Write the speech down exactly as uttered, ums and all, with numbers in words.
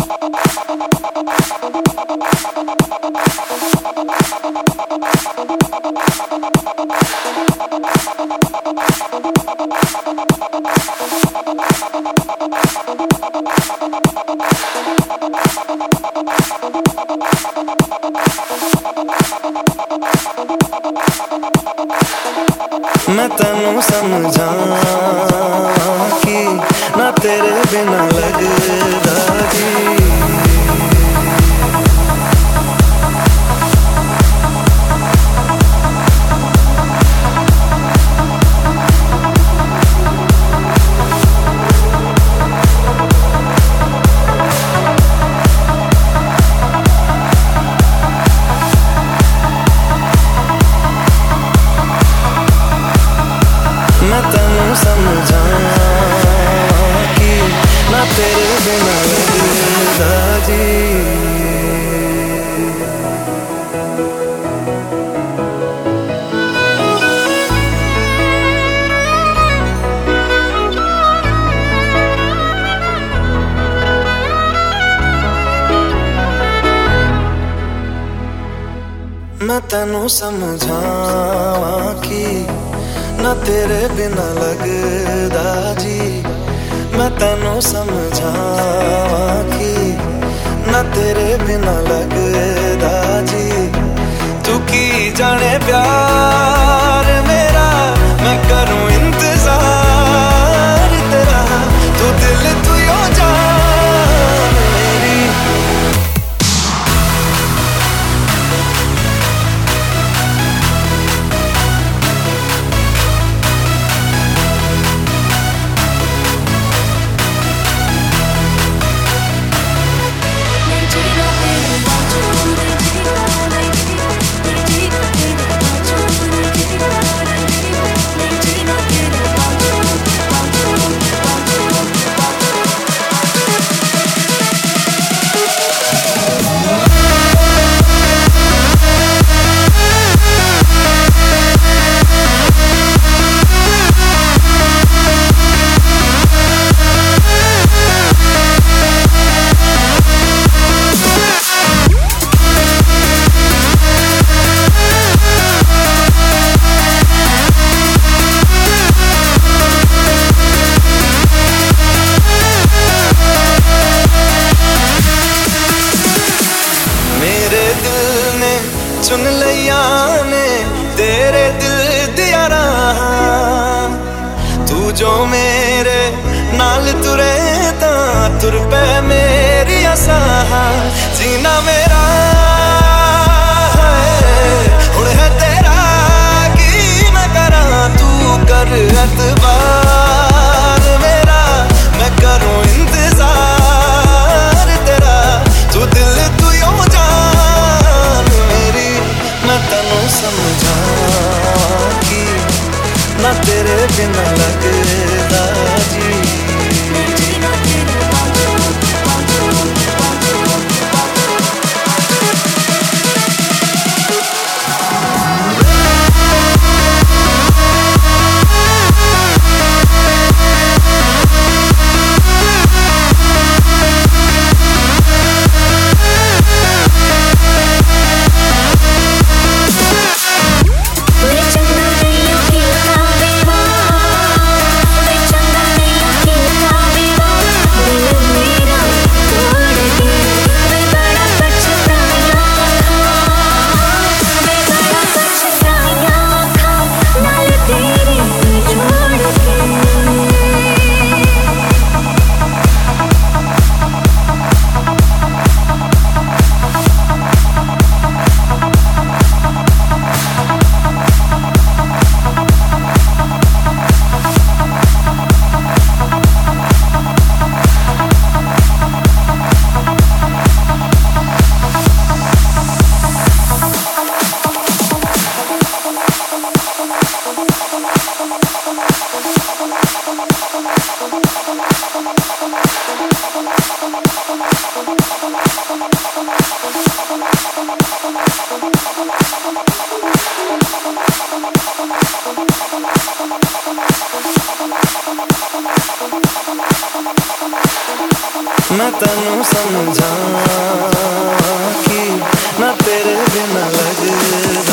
मैं तैनू समझा कि ना तेरे बिना लगदा जी। मैं तैनू समझा कि ना तेरे बिना लगदा जी। मैं तैनू समझा कि ना तेरे बिना लगदा जी। मैं तैनू समझा कि ना तेरे बिना लगदा जी। तू की जाने प्यार मेरा मैं करूं इंतजार तेरा। तू दिल तू यो जान मेरी। चुन लिया ने तेरे दिल दिया राह। तू जो मेरे नाल तुरे ता तुर पे मेरी आसां। जीना मेरा हुण है तेरा की मैं करा। तू कर एतबार मेरा मैं करूं इंतजार तेरा। तू दिल तू यो जान मेरी। मैं तैनू समझा कि ना तेरे बिना लगदा जी। मैं तेनू समझा कि ना तेरे बिना लगदा।